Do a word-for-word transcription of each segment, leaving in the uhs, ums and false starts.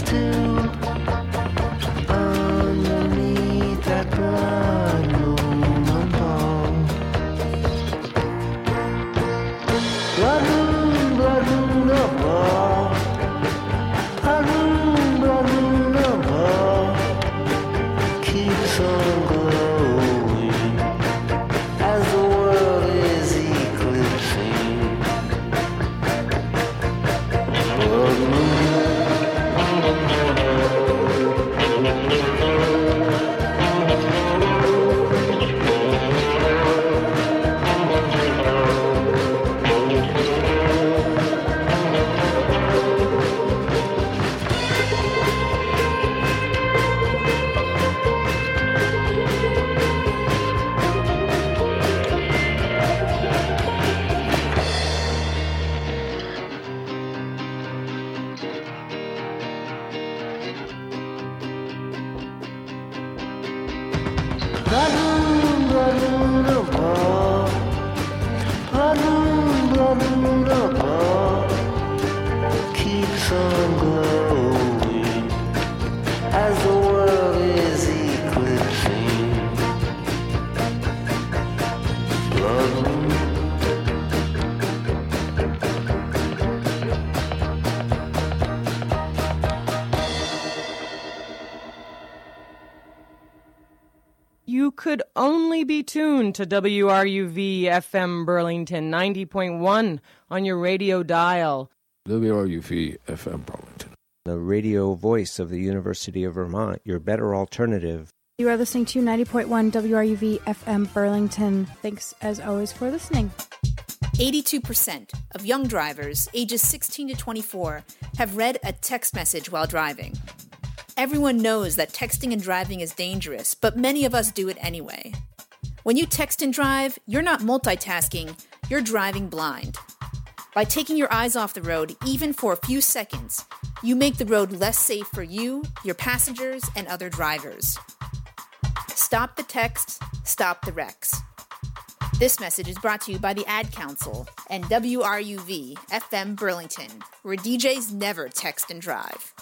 still underneath that bright moon and ball. Blood moon, blood moon, a ball. Blood moon, blood moon, a ball. Keeps on glowing as the world is eclipsing. Blood moon. Blood moon, blood moon, a ball. Blood moon, blood moon, a ball. Keeps on glowing as the world is eclipsing. Blood moon. You could only be tuned to W R U V F M Burlington ninety point one on your radio dial. W R U V F M Burlington. The radio voice of the University of Vermont, your better alternative. You are listening to ninety point one W R U V F M Burlington. Thanks, as always, for listening. eighty-two percent of young drivers ages sixteen to twenty-four have read a text message while driving. Everyone knows that texting and driving is dangerous, but many of us do it anyway. When you text and drive, you're not multitasking, you're driving blind. By taking your eyes off the road, even for a few seconds, you make the road less safe for you, your passengers, and other drivers. Stop the texts, stop the wrecks. This message is brought to you by the Ad Council and W R U V F M Burlington, where D Js never text and drive.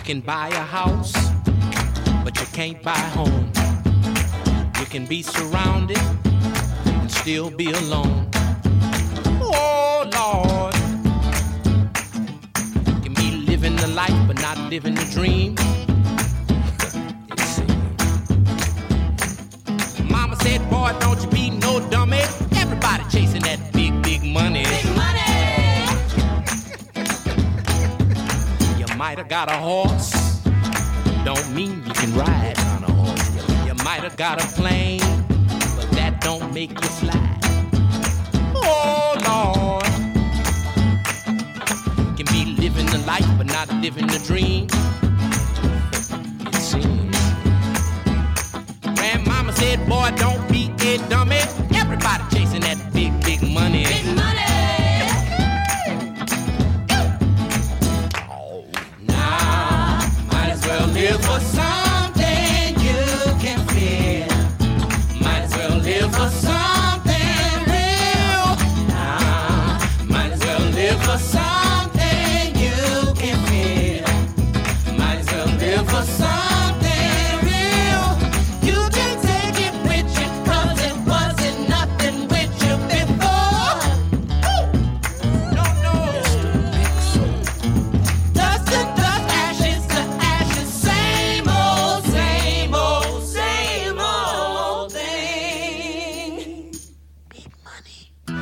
can buy a house, but you can't buy a home. You can be surrounded and still be alone. Oh, Lord. You can be living the life, but not living the dream. It seems. Mama said, boy, don't you be no dummy. Everybody chasing that big, big money. Big money! You might have got a horse. Don't mean you can ride on a horse. You might have got a plane, but that don't make you fly. Oh, Lord. Can be living the life, but not living the dream. It seems. Grandmama said, boy, don't be a dummy. Everybody chasing that big, big money. Big money. Oh, now, might as well live for something you can feel. Might as well live for something real. Now, might as well live for something you can feel. Might as well live for something real. You can take it with you, cause it wasn't nothing with you before. Woo! No, no. Dust to dust, ashes to ashes, same old, same old, same old thing. Big money.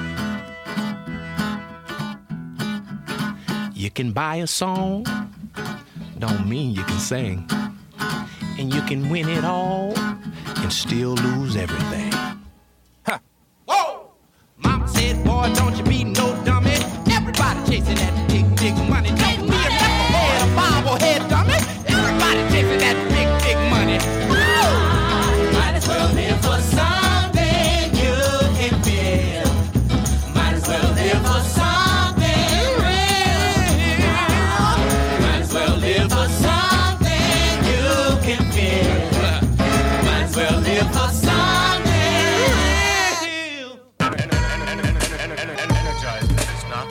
You can buy a song, don't mean you can sing. And you can win it all and still lose everything. Huh. Whoa! Mama said, boy, don't you be no dummy. Everybody chasing that big, big money. Don't be a knucklehead, a bobblehead dummy. Everybody chasing that big, big money. Woo! Might as well live for something you can feel. Might as well live for something real. Might as well live for something you can feel. Might as well live for something real. Energize this, it's not.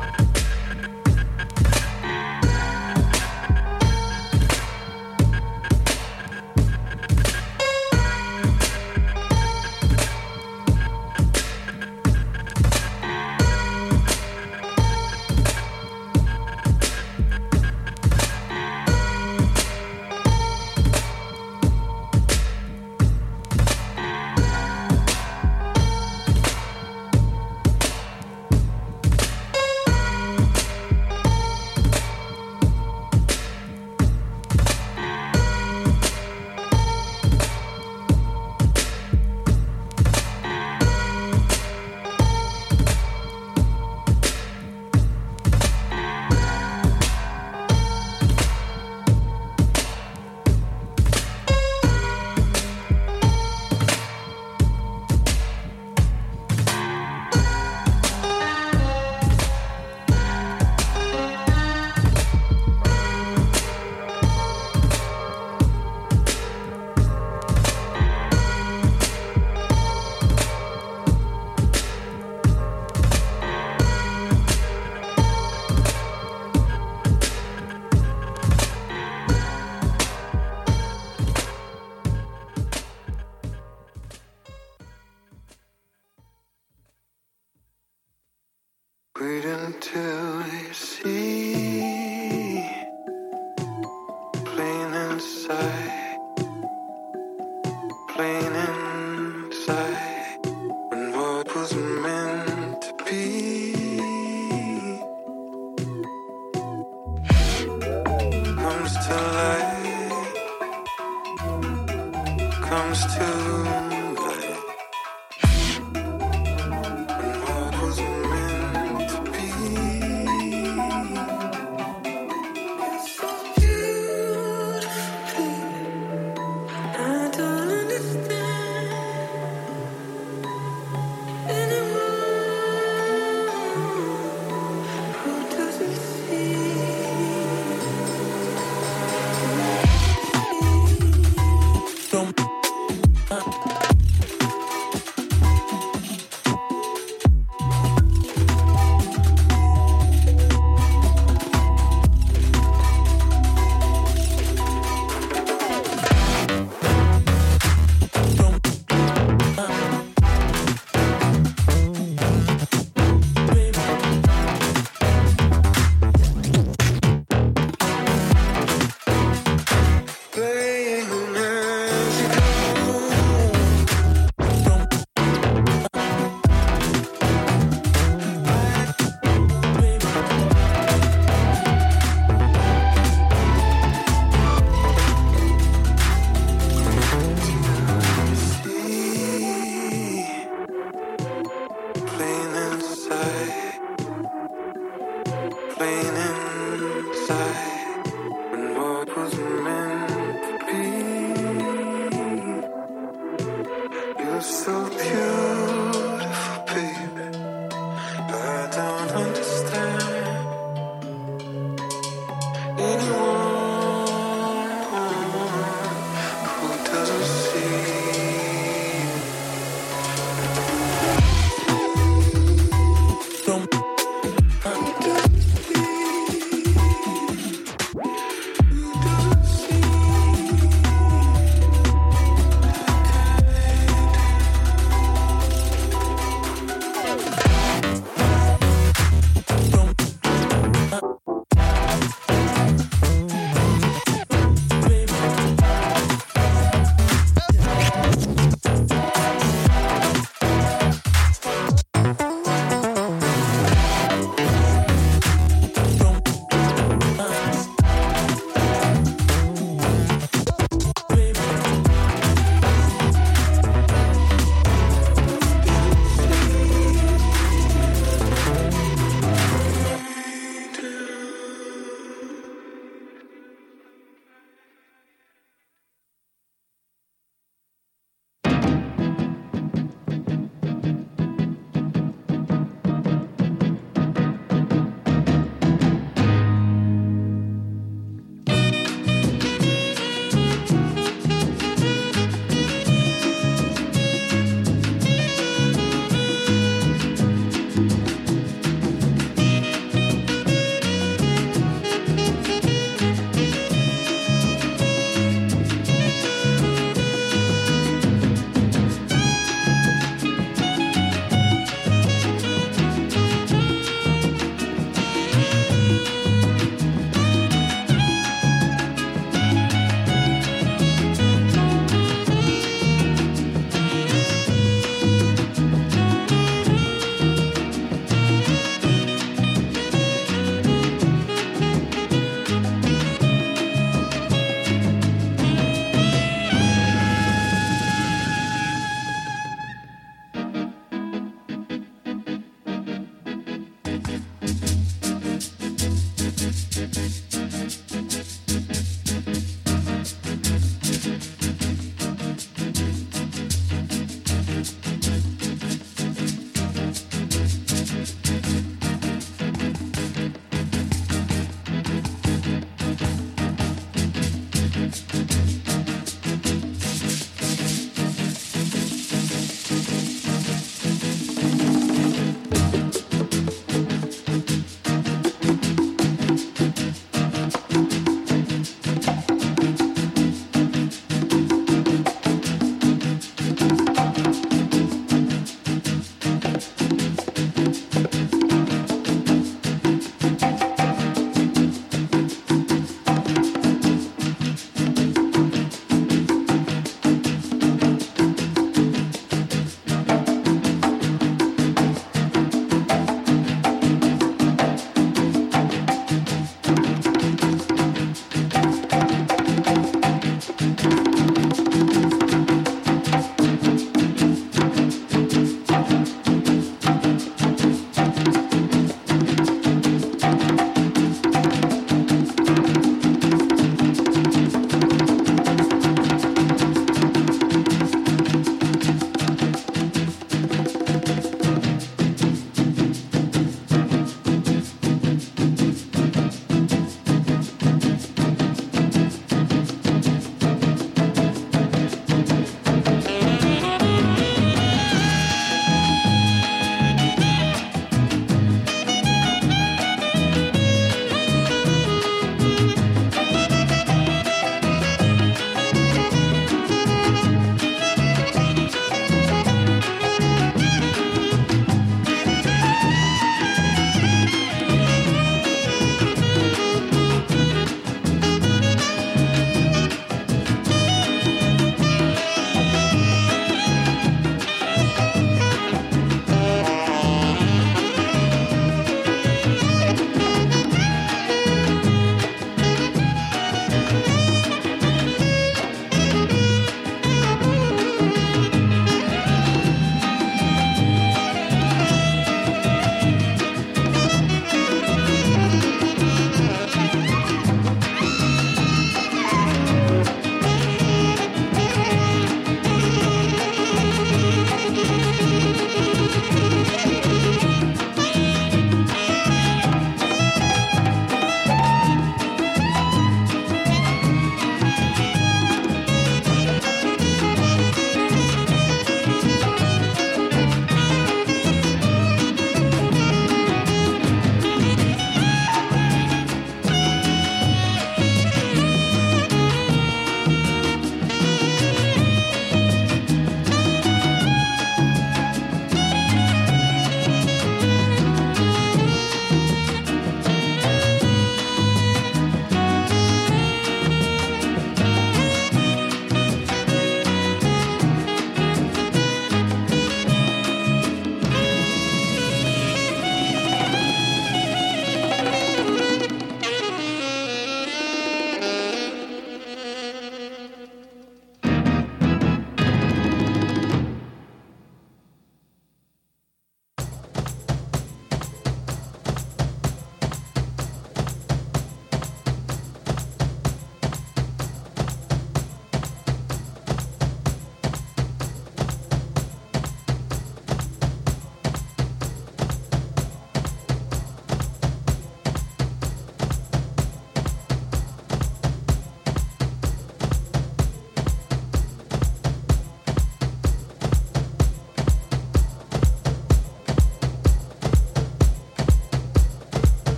Wait until you see plain inside, plain inside, when what was meant to be comes to light, comes to